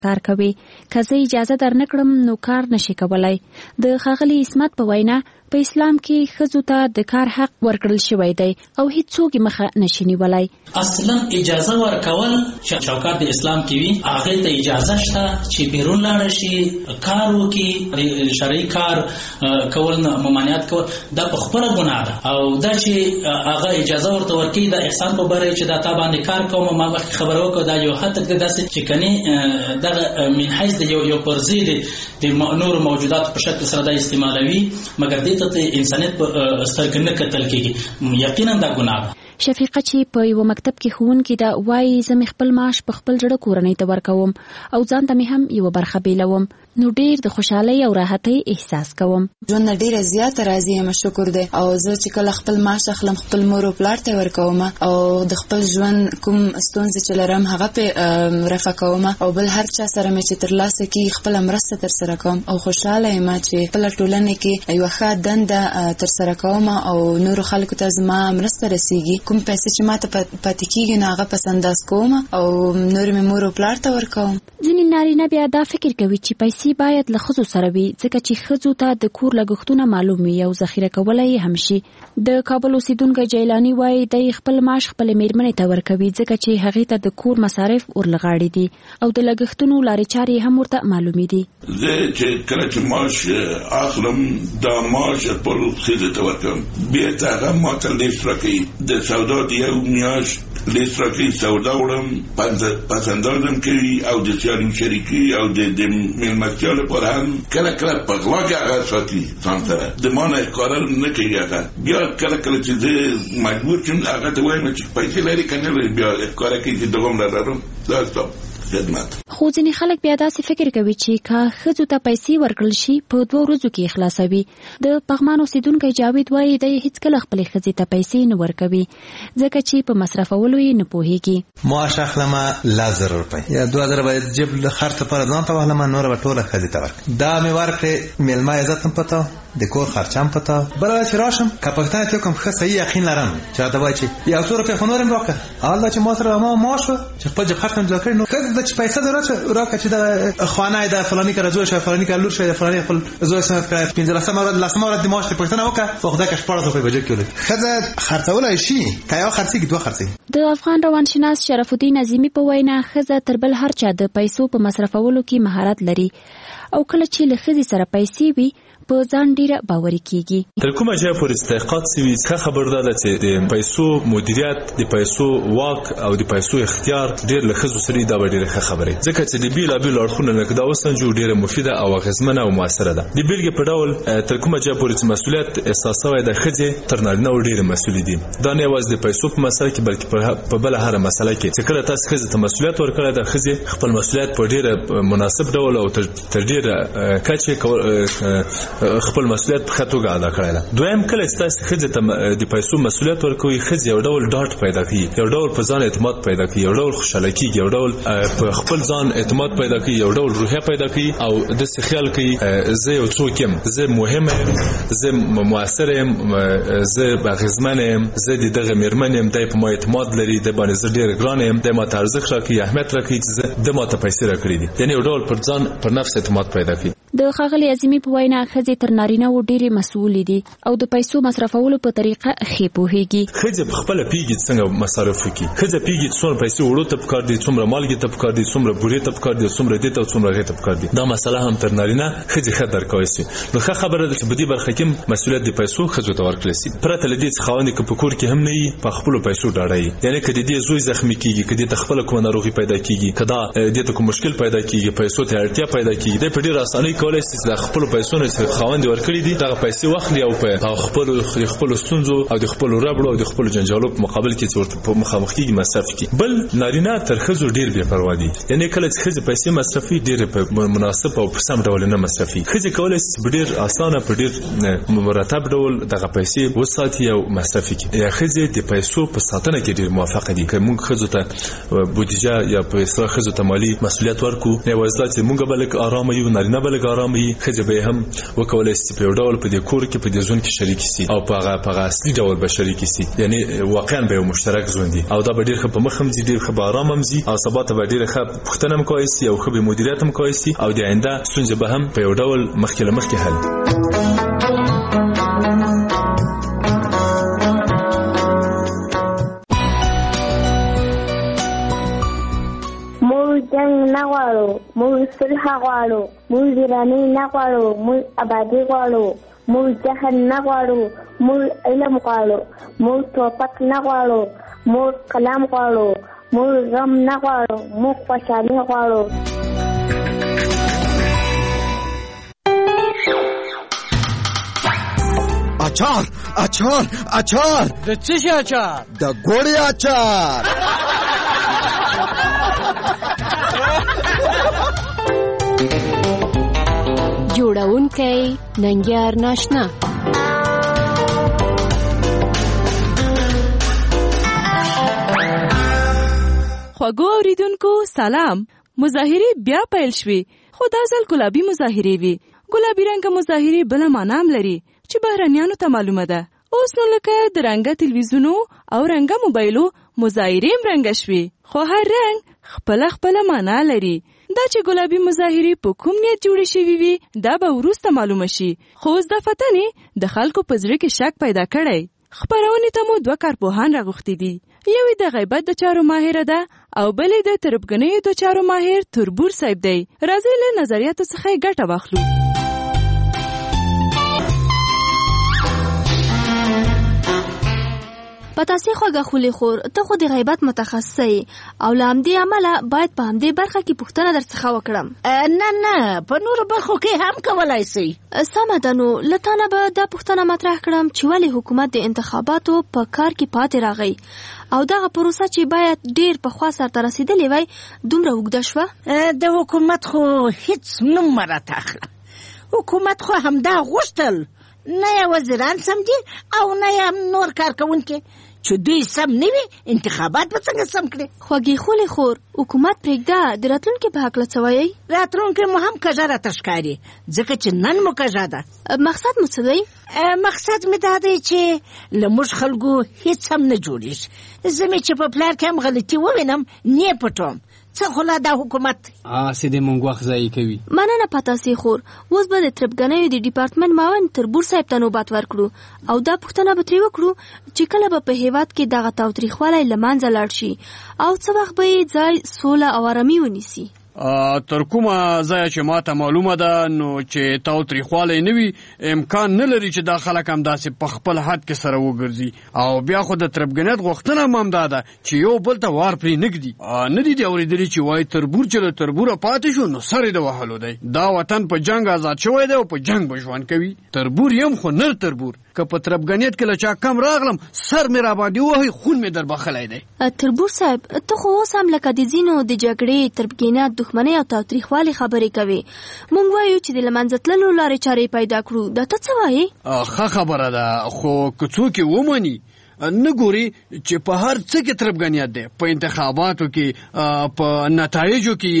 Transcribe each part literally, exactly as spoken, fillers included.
کار کوي. که زه اجازه در نکړم نو کار نشي کولای. د ښاغلي عصمت په وینا په اسلام کې ښځو ته د کار حق ورکړل شوی دی او هیڅوک یې مخه نشي نیولی. اصلا اجازه ورکول چې چوکاټ د اسلام کې وي هغې ته اجازه شته چې بیرون لاړه شي کار وکړي. شرعي کار کول ممانعت کول دا په خپله ګناه ده او دا چې هغه اجازه ورته ورکوي د احسان په باره چې دا تا باندې کار کوم ما مخکې خبره وکړه دا یو حد ته داسې چې کني دغه من حیث د یو پرځې د نورو موجوداتو په شکل سره دا استعمالوي مګر دې ته انسانیت په سترګې نه کتل کېږي. یقینا دا ګناه ده. شفیقه چې په یو مکتب کې ښوونکې ده وایي زه مې خپل معاش په خپل زړه کورنۍ ته ورکوم او ځان ته مې هم یوه برخه بیلوم نو ډېر د خوشحالۍ او راحتۍ احساس کوم. ژوند نه ډېره زیاته راضي یم شکر دی او زه چې کله خپل معاش اخلم خپل مور او پلار ته ورکوم او د خپل ژوند کوم ستونزې چې لرم هغه پې رفع کوم او بل هر چا سره مې چې ترلاسه کړي خپله مرسته ترسره کوم او خوشحاله یم چې خپله ټولنه کې یوه ښه دنده ترسره کوم او نورو خلکو ته زما مرسته رسیږي. کوم پیسې چې ماته پاتې کېږي نو هغه پس انداز کوم او نور مې مور او پلار ته ورکوم. ځینې نارینه بیا دا فکر کوي چې پیسې باید له ښځو سره وي ځکه چې ښځو ته د کور لګښتونه معلوم وي او ذخیره کولی یې هم شي. د کابل اوسیدونکی جیلاني وایي دی خپل معاش خپلې میرمنې ته ورکوي ځکه چې هغې ته د کور مصارف ورلغاړي دي او د لګښتونو لارې چارې هم ورته معلومې دي. زه چې کله چې معاش اخلم دا معاش خپل ښځې ته ورکوم بیا ته هغه ماته لیست راکوي د سودا د یو میاشت لیست راکوي سودا وړم پس اندازم کوي او د سیالي شریکي او د میلمستیا لپاره هم کله کله په غلا کې هغه ساتي ځان سره د ما نه ښکاره نه کوي. هغه بیا کله کله چې زه مجبور شم هغه ته وایم چې پیسې لري که نه لري بیا ښکاره کوي چې دغه لرم دا ستا خدمت. خو ځینې خلک بیا داسې فکر کوي چې که ښځو ته پیسې ورکړل شي په دوه ورځو کې خلاصوي. د پغمان اوسیدونکی جاوید وایي دی هیڅکله خپلې ښځې ته پیسې نه ورکوي ځکه چې په مصرفولو یې نه پوهېږي. معاش اخلمه لس زره روپۍ یا دوه زره باید جیب خرڅ لپاره ځان ته واخلمه نوره به ټوله ښځې ته ورکړم. دا مې ورکړې میلمه عزت هم پته د کور خرچه هم پته بله چې راشم که پوښتنه ترې وکړم ښه صحیح یقین لرم چې راته وایي چې یو څو روپۍ خو نور هم راکړه اول دا چې ما سره ما معاش وه چې خپل جیب خرڅ مې جلا کړی نو ښځې ته چې پیسه دې راکړه چې دا خانه د فلاني کره زوی شوی فلاني کره لور شوی د فلاني خپل زوی سره کړی پنځلسمه ورځ لسمه ورځ د معاش ترې پوښتنه وکړه په خدای که شپاړس روپۍ به جیب کې ولري ښځه خرڅولی شي که یوه خرڅېږي دوه خرڅېږي. د افغان روانشناس شرف الدین عظیمي په وینا ښځه تر بل هر چا د پیسو په مصرفولو کې مهارت لري او کله چې له ښځې سره پیسې وي په ځان ډیره باوري کیږي. تر کومه ځایه پورې تحقیقات شوي ښه خبر ده چې د پیسو مدیریت د پیسو واک او د پیسو اختیار ډیر له ښځو سره دا ډیره ښه خبره ځکه چې د بیلابیلو اړخونو نه دا وسنجو ډیره مفیده او اغېزمنه او موثره ده. د بیلګې په ډول تر کومه ځایه پورې چې مسؤلیت احساس شوی د ښځې تر نارینه ډیره مسؤل دي. دا نه یوازې د پیسو په مسله کې بلکې په بله هره مسله کې چې کله تاسو ښځې ته مسؤلیت ورکړی د ښځې خپل مسؤلیت په ډیره مناسب ډول او تر ډیره کچې خپل مسؤلیت په ښه توګه ادا کړی ده. دویم کله چې تاسو ښځې ته د پیسو مسؤلیت ورکوئ ښځې یو ډول ډاډ پیدا کوي یو ډول په ځان اعتماد پیدا کوي یو ډول خوشحاله کېږي یو ډول په خپل ځان اعتماد پیدا کوي یو ډول روحیه پیدا کوي او داسې خیال کوي زه یو څوک یم زه مهم یم زه مؤثر یم زه اغېزمن یم زه د دغه مېرمن یم دی په ما اعتماد لري دی باندې زه ډېر ګران یم دی ماته ارزښت راکوي اهمیت راکوي چې زه ده ماته پیسې راکړي دي یعنې یو ډول پر ځان پر نفس اعتماد پیدا کوي. د ښاغلي عظیمي په وینا ښځې تر نارینه‌و ډېرې مسؤلې دي او د پیسو مصرفولو په طریقه ښې پوهېږي. ښځې په خپله پوهېږي څنګه مصارف وکړي. ښځه پوهېږي چې څومره پیسې وړو ته پکار دي څومره مالګې ته پکار دي څومره بورې ته پکار دي څومره دې ته او څومره هغې ته پکار دي. دا مسله هم تر نارینه ښځې ښه درک کولی شي. نو ښه خبره ده چې په دې برخه کې مسؤلیت د پیسو ښځو ته ورکړل شي پرته له دې چې خاوند یې که په کور کې هم نه وي په خپلو پیسو ډاډه وي. یعنې که د دې زوی زخمي کېږي که دې ته خپله کومه ناروغي پیدا کېږي که دا دې ته کوم مشکل پیدا کېږي پیسو ته اړتیا پیدا کېږي دی په ډېره اسانۍ کولی شي چې د خپلو پیسو نه چې خاوند یې ورکړي دي دغه پیسې واخلي او په خپلو د خپلو ستونزو او د خپلو ربړو او د خپلو جنجالو په مقابل کې چې ورته مخامخ کېږي مصرف کړي. بل نارینه تر ښځو ډېر بې پروا دي یعنې کله چې ښځې پیسې مصرفوي ډېرې په مناسب او په سم ډول نه مصرفوي. ښځې کولی شي په ډېر اسانه په ډېر مرتب ډول دغه پیسې وساتي او مصرف کړي. یا ښځې د پیسو په ساتنه کې ډېر موفقه دي. که موږ ښځو ته بودیجه یا په اصطلاح ښځو ته مالي مسؤلیت ورکړو یوازې دا چې موږ به لږ ارامه یو نارینه به لږ آرام وي ښځې به هم وکولی شي په یو ډول په دې کور کې په دې ژوند کې شریکې شي او په هغه په هغه اصلي ډول به شریکې شي یعنی واقعا به یو مشترک ژوند وي او دا به ډېر ښه په مخ هم ځي ډېر ښه به ارام هم ځي او سبا ته به ډېره ښه پوښتنه هم کولی شي او ښه به مدیریت هم کولی شي او د آینده ستونزې به هم په یو ډول مخکې له مخکې حل جنگ نغواړو موږ صلح غواړو موږ ویراني نه غواړو موږ آبادي غواړو موږ جهل نه غواړو موږ علم غواړو موږ توپک نه غواړو موږ کلام غواړو موږ غم نه غواړو موږ خوشحالي غواړو. اچار اچار اچار د څه شي اچار؟ د ګوړې اچار. جوړونکی ننګیار ناشنا. خوږو اوریدونکو سلام. مظاهرې بیا پیل شوې خو دا ځل ګلابي مظاهرې وي. ګلابي رنګه مظاهرې بله معنا هم لري چې بهرنیانو ته معلومه ده. اوس نو لکه د رنګه تلویزیونو او رنګه موبایلو مظاهرې هم رنګه شوې خو هر رنګ خپله خپله معنا لري. دا چې ګلابي مظاهرې په کوم نیت جوړې شوي وي دا به وروسته معلومه شي خو اوس د فتنې د خلکو په زړه کې شک پیدا کړی. خپرونې ته مو دوه کارپوهان راغوښتي دي. یوې د غیبت د چارو ماهره ده او بلې د تربګنیو د چارو ماهر تربور صاحب دی. راځئ له نظریاتو څخه یې ګټه واخلو. پتاسې خوږه خولې خور ته خو د غیبت متخصص او له همدې امله باید په همدې برخه کې پوښتنه درڅخه وکړم. نه نه په نورو برخو کې هم کولای شئ. سمه ده نو له تا نه به دا پوښتنه مطرح کړم چې ولې حکومت د انتخاباتو په کار کې پاتې راغی او دغه پروسه چې باید ډېر پخوا سرته رسېدلې وای دومره اوږده شوه. د حکومت خو هیڅ نوم مه راته اخله. حکومت خو همدا غوښتل نه یې وزیران سم دي او نه یې نور کارکوونکي چې دوی سم نه وي انتخابات به څنګه سم کړي. خوږې خولې خور حکومت پرېږده د راتلونکي په هکله څه وایئ؟ راتلونکي مو هم کږه راته ښکاري ځکه چې نن مو کږه ده. مقصد مو څه دی؟ مقصد مې دا دی چې له موږ خلکو هیڅ هم نه جوړېږي. زه مې چې په پلار کې هم غلطي ووینم نه پټوم څه خو لا دا حکومت آسې د مونږ وخت ضایع کوي. مننه پتاسې خور. اوس به د تربګنیو د ډیپارټمنټ معاون تربور صاحب ته نوبت ورکړو او دا پوښتنه به ترې وکړو چې کله به په هیواد کې دغه تاوتریخوالی له منځه لاړ شي او څه وخت به یې ځای سوله او آرامي ونیسي. تر کومه ځایه چې ماته معلومه ده نو چې تاوتریخوالی نه وي امکان نه لري چې دا خلک همداسې په خپل حد کې سره وګرځي او بیا خو د تربګنیت غوښتنه هم همدا ده چې یو بل ته وار پرې نږدي. نه دي دي اورېدلي چې وایي تربور چې له تربوره پاتې شو نو سر یې د وهلو دی. دا وطن په جنګ آزاد شوی دی او په جنګ به ژوند کوي. تربور یم خو نر تربور که په تربګنیت کې له چا کم راغلم سر مې راباندې وهي خون مې در بخلی دی. تربور صاحب ته خو اوس هم لکه د ځینو د جګړې تربګنیت دښمنۍ او تاوتریخوالي خبرې کوي. مونږ وایو چې د له منځه تللو لارې چارې پیدا کړو. دا ته څه وایې؟ ښه خبره ده خو که څوک یې ومني نه ګوري چې په هر څه کې تربګنیت دی په انتخاباتو کې په نتایجو کې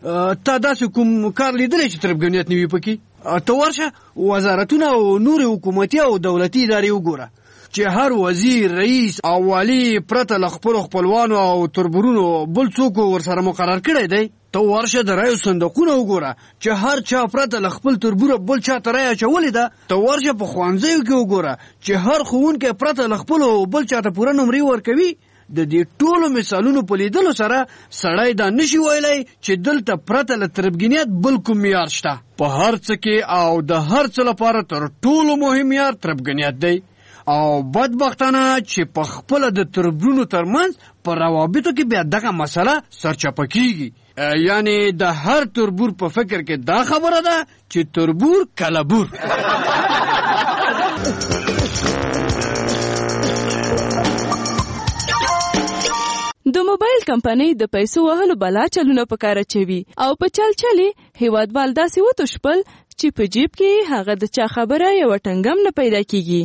تا داسې کوم کار لیدلی چې تربګنیت نه وي پکې؟ ته ورشه وزارتونه او نورې حکومتي او دولتي ادارې وګوره چې هر وزیر رئیس او والی پرته له خپلو خپلوانو او تربورونو بل څوک ورسره مقرر کړی دی. ته ورشه د رایو صندوقونه وګوره چې هر چا پرته له خپل تربوره بل چا ته رایه اچولې ده. ته ورشه په ښوونځیو کې وګوره چې هر ښوونکی پرته له خپلو بل چا ته پوره نمرې ورکوي. د دې ټولو مثالونو په لیدلو سره سړی دا نشي ویلی چې دلته پرته له تربګنیت بل کوم معیار شته. په هر څه کې او د هر څه لپاره تر ټولو مهم معیار تربګنیت دی او بدبختانه چې په خپله د تربورونو ترمنځ په روابطو کې بیا دغه مسله سرچپه کیږي. یعنی د هر تربور په فکر کې دا خبره ده چې تربور کلبور. د موبایل کمپنۍ د پیسو وهلو بلا چلونه په کار اچوي او په چل چلې هیوادوال داسې وتوشپل چې په جیب کې هغه د چا خبره یوه ټنګم نه پیدا کیږي.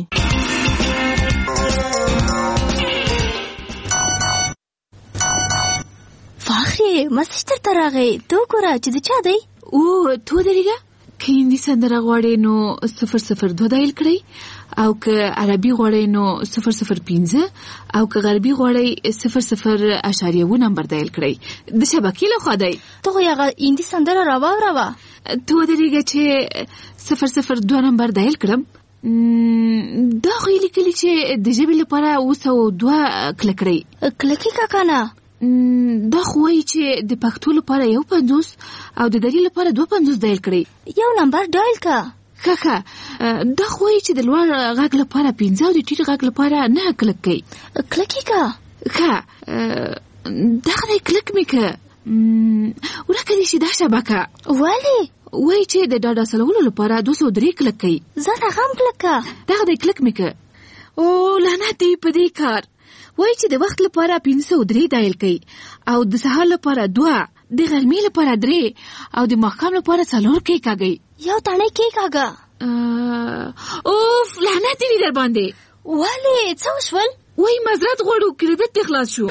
فخرې مسج درته راغی ته وګوره چې د چا دی. او تو درېږه که هندي سندره غواړئ نو صفر صفر دوه دایل کړئ او که عربي غواړئ نو صفر صفر پنځه او که غربي غواړئ صفر صفر اشاریه و نمبر دایل کړئ. د شبکې لخوا دی. ته خو هغه هندي سندره راواوروه. ته ودرېږه چې صفر صفر دوه نمبر دایل کړم. دا خو یې لیکلي چې د ژبې لپاره اوه سوه دوه کلک کړئ. کلکې کاکا نه، دا خو وایي چې د پښتو لپاره یو پنځوس او د دري لپاره دوه پنځوس دایل کړئ. یو نمبر دایل کا کاکا. دا خو وایي چې د لوړ غږ لپاره پنځه او د ټیټ غږ لپاره نه کلک کړئ. کلکې کا کا دغه دی کلک مې که ورکه دې شي دا شبکه. ولې؟ وایي چې د ډاډا سلولو لپاره دوه سوه درې کلک کړئ. زه هغه هم کلک کا. دغه دی کلک مې که. او لعنت دی په دې کار. وایي چې د وخت لپاره پنځه سوه درې دایل کړئ او د سهار لپاره دوه، د غرمې لپاره درې او د ماښام لپاره څلور کې کاږئ. یو تڼۍ کې کاږه. اوف لعنت دی در باندې. ولې څه وشول؟ وایي معذرت غواړو کریډټ دې خلاص شو.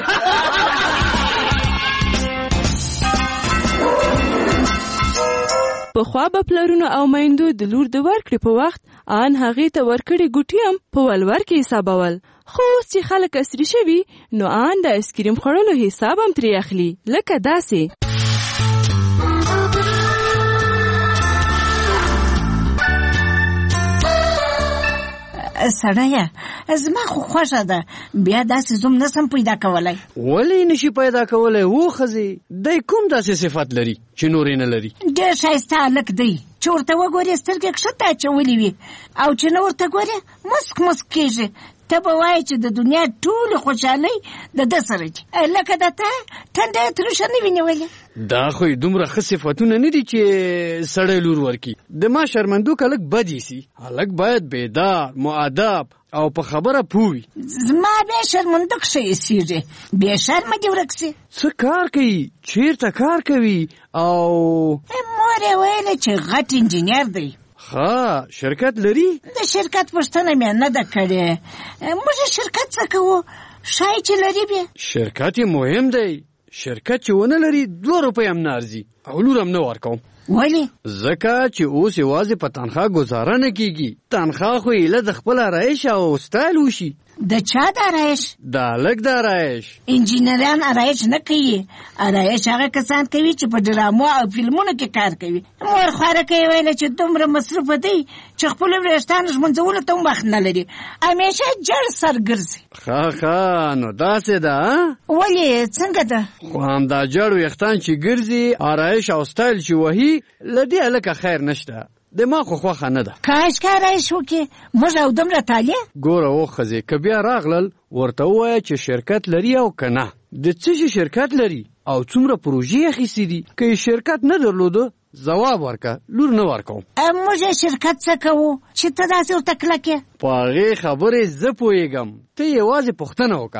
پخوا به پلرونو او میندو د لور د ورکړې په وخت ان هغې ته ورکړې ګوټي هم په ولور کې حسابول. خو اوس چې خلک عصري شوي نو ان د آیسکریم خوړلو حساب هم ترې اخلي. لکه داسې سړیه زما خو خوښه ده، بیا داسې زوم نسم پیدا کولی. ولې نشي پیدا کولی؟ و ښځې دی کوم داسې صفت لري چې نورې نه لري؟ ډېر ښایسته هلک دی چې ورته وګورې سترګې کښته اچولې وي او چې نه ورته ګورې مسک مسک کېږي. ته به وایې چې د دنیا ټولې خوشحالۍ د ده سره دي، لکه د ته ټنډه یې تروشه نه وي نیولې. دا خو یې دومره ښه صفتونه نه دي چې سړی لور ورکي. د ما شرمندوک هلک بد ایسي. هلک باید بیدار، مؤدب او په خبره پوه وي. زما بیا شرمندوک ښه ایسېږي، بې شرمه دې ورک سي. څه کار کوي؟ چېرته کار کوي؟ او مور یې ویلې چې غټ انجینر دی. ښه شرکت لري؟ د شرکت پوښتنه مې نه ده کړې. موږ شرکت څه کوو؟ ښایي چې لري بیا. شرکت یې مهم دی. شرکت چې ونه لري دوه روپۍ هم نه ارزي او لور هم نه ورکوم. ولې؟ ځکه چې اوس یوازې په تنخواه ګزاره نه کېږي. تنخواه خو ایله د خپل آرایش او سټایل وشي. د چا د آرایش؟ د هلک د آرایش. انجینران آرایش نه کوي. آرایش هغه کسان کوي چې په ډرامو او فلمونو کې کار کوي. مور خوارکه یې ویله چې دومره مصروفه دی چې خپلو وریښتانو ږمنځولو ته هم وخت نه لري، همیشه جړ سر ګرځي. ښه ښه نو داسې ده. ولې څنګه ده؟ خو همدا جړ ویښتان چې ګرځي، آرایش او سټایل چې وهي، له دې هلکه خیر نشته. د ما خو خوښه نه ده. کاش که آرایش وکړي موږ او دومره طالع. ګوره وښځې که بیا راغلل ورته ووایه چې شرکت لري او که نه، د څه شي شرکت لري او څومره پروژې اخیستې دي. که یې شرکت نه درلوده ځواب ورکه، لور نه ورکوم. موږ یې شرکت څه کوو چې ته داسې ورته کلک یې؟ په هغې خبرې زه پوهېږم، ته یوازې پوښتنه وکړه.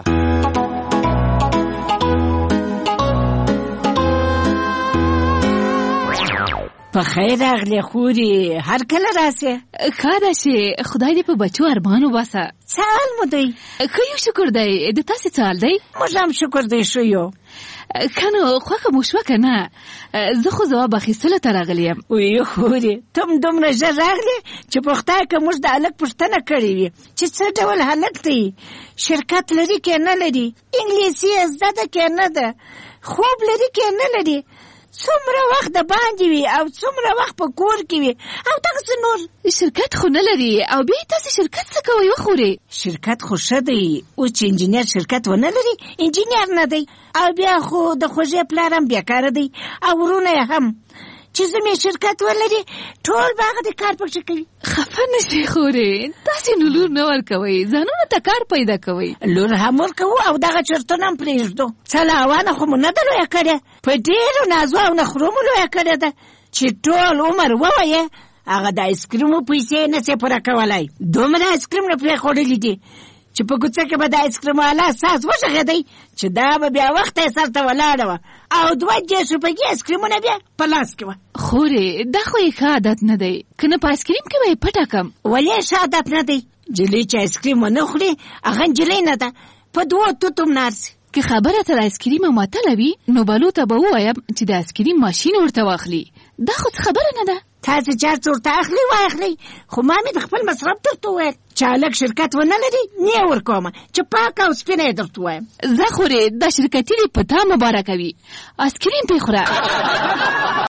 په خیر راغلې خورې، هر کله راسې. ښه ده چې خدای دې په بچو ارمان وباسه. څه حال مو دی؟ ښه یو شکر دی. د تاسې څه حال دی؟ موږ هم شکر دی ښه یو. که نو خوښه مو شوه که نه؟ زه خو ځواب اخیستلو ته راغلی یم. وی خورې ته هم دومره ژر راغلې چې په خدای که موږ د هلک پوښتنه کړې وي چې څه ډول هلک دی، شرکت لري که نه لري، انګلیسي یې زده ده که نه ده، خوب لري که نه لري، څومره وخت د باندې وي او څومره وخت په کور کې وي او دغسې نور. شرکت خو نه لري او بیا تاسې شرکت څه کوئ وخورې؟ شرکت خو ښه دی. اوس چې انجینر شرکت ونه لري انجینر نه دی. او بیا خو د خوږې پلار هم بیکاره دی او ورونه یې هم چې زوم یې شرکت ولري ټول به هغه د کار پکښې کوي. خفه نه شئ خورې، تاسې نو لور نه ورکوئ، ځانونه ته کار پیدا کوئ. لور هم ورکوو او دغه چرتونه هم پرېږدو. څه له اوانه خو مو نه ده لویه کړې، په ډېرو نازو او نخرو مو لویه کړې ده چې ټول عمر ووایې هغه د آیسکریمو پیسې نه سې پوره کولی. دومره آیسکریم نه پرې خوړلي دي چې په کوڅه کې به د آیسکریم والا ساز وغږېدی چې دا به بیا وخته یې سر ته ولاړه وه او دوه دېرش روپۍ آیسکریمونه بیا په لاس کې وه. خورې دا خو یې ښه عادت نه دی، که نه په آیسکریم کې به یې پټه کم. ولې ښه عادت نه دی؟ نجلۍ چې آیسکریم ونه خوري هغه نجلۍ نه ده، په دوو توتو هم نه ارزي. که خبره تر آیسکریم معطله وي نو بلو ته به ووایم چې د آیسکریم ماشین ورته واخلي. دا خو څه خبره نه ده. تاسې چې هر څه ورته اخلي واخلئ، خو ما مې د خپل مصرف درته وویل چې هلک شرکت ونه لري نه یې ورکومه، چې پاکه او سپینه یې درته وایم. زه خورې دا شرکتي دې په تا مبارکه وي. اسکریم پې خوره.